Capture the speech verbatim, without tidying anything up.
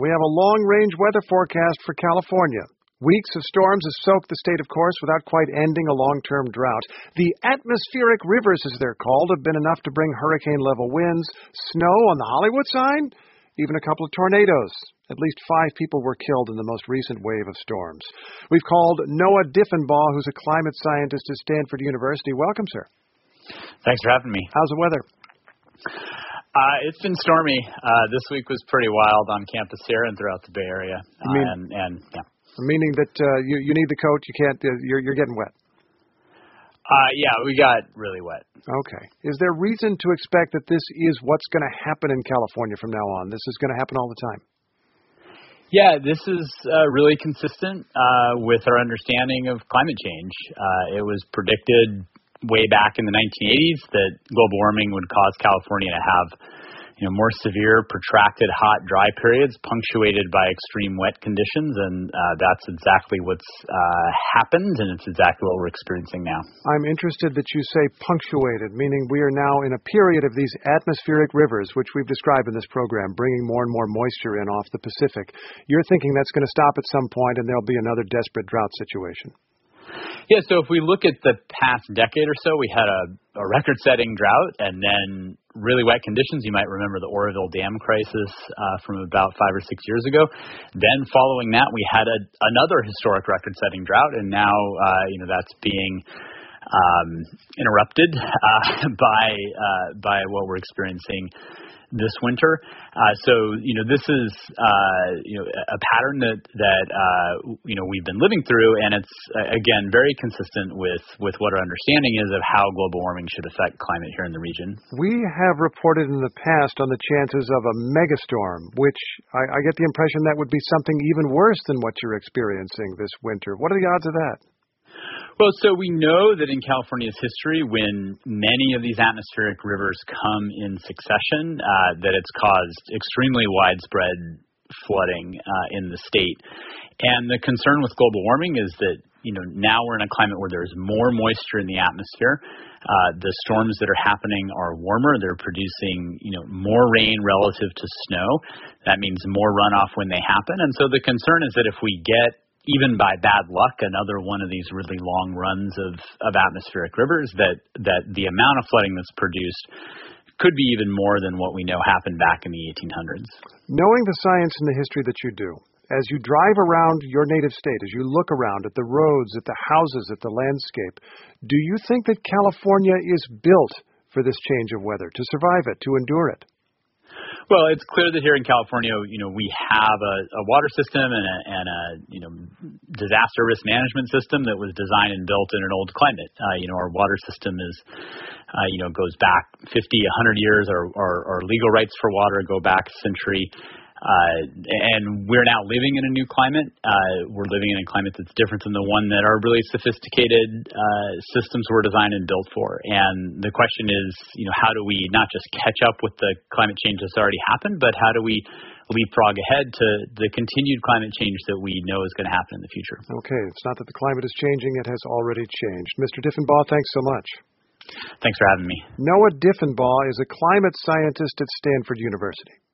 We have a long-range weather forecast for California. Weeks of storms have soaked the state, of course, without quite ending a long-term drought. The atmospheric rivers, as they're called, have been enough to bring hurricane-level winds, snow on the Hollywood sign, even a couple of tornadoes. At least five people were killed in the most recent wave of storms. We've called Noah Diffenbaugh, who's a climate scientist at Stanford University. Welcome, sir. Thanks for having me. How's the weather? Uh, it's been stormy. Uh, this week was pretty wild on campus here and throughout the Bay Area. Uh, mean, and, and yeah. Meaning that uh, you you need the coat. You can't. Uh, you're you're getting wet. Uh, yeah, we got really wet. Okay. Is there reason to expect that this is what's going to happen in California from now on? This is going to happen all the time. Yeah, this is uh, really consistent uh, with our understanding of climate change. Uh, it was predicted way back in the nineteen eighties that global warming would cause California to have, you know, more severe, protracted, hot, dry periods punctuated by extreme wet conditions, and uh, that's exactly what's uh, happened, and it's exactly what we're experiencing now. I'm interested that you say punctuated, meaning we are now in a period of these atmospheric rivers, which we've described in this program, bringing more and more moisture in off the Pacific. You're thinking that's going to stop at some point, and there'll be another desperate drought situation. Yeah, so if we look at the past decade or so, we had a, a record-setting drought and then really wet conditions. You might remember the Oroville Dam crisis uh, from about five or six years ago. Then following that, we had a, another historic record-setting drought, and now uh, you know that's being um, interrupted uh, by uh, by what we're experiencing this winter. Uh, so, you know, this is, uh, you know, a pattern that, that, uh, you know, we've been living through. And it's, uh, again, very consistent with, with what our understanding is of how global warming should affect climate here in the region. We have reported in the past on the chances of a megastorm, which I, I get the impression that would be something even worse than what you're experiencing this winter. What are the odds of that? Well, so we know that in California's history, when many of these atmospheric rivers come in succession, uh, that it's caused extremely widespread flooding uh, in the state. And the concern with global warming is that, you know, now we're in a climate where there's more moisture in the atmosphere. Uh, the storms that are happening are warmer. They're producing, you know, more rain relative to snow. That means more runoff when they happen. And so the concern is that if we get, even by bad luck, another one of these really long runs of, of atmospheric rivers, that, that the amount of flooding that's produced could be even more than what we know happened back in the eighteen hundreds. Knowing the science and the history that you do, as you drive around your native state, as you look around at the roads, at the houses, at the landscape, do you think that California is built for this change of weather, to survive it, to endure it? Well, it's clear that here in California, you know, we have a, a water system and a, and a, you know, disaster risk management system that was designed and built in an old climate. Uh, you know, our water system is, uh, you know, goes back fifty, a hundred years. Our, our, our legal rights for water go back a century. Uh, and we're now living in a new climate. Uh, we're living in a climate that's different than the one that our really sophisticated uh, systems were designed and built for. And the question is, you know, how do we not just catch up with the climate change that's already happened, but how do we leapfrog ahead to the continued climate change that we know is going to happen in the future? Okay, it's not that the climate is changing, it has already changed. Mister Diffenbaugh, thanks so much. Thanks for having me. Noah Diffenbaugh is a climate scientist at Stanford University.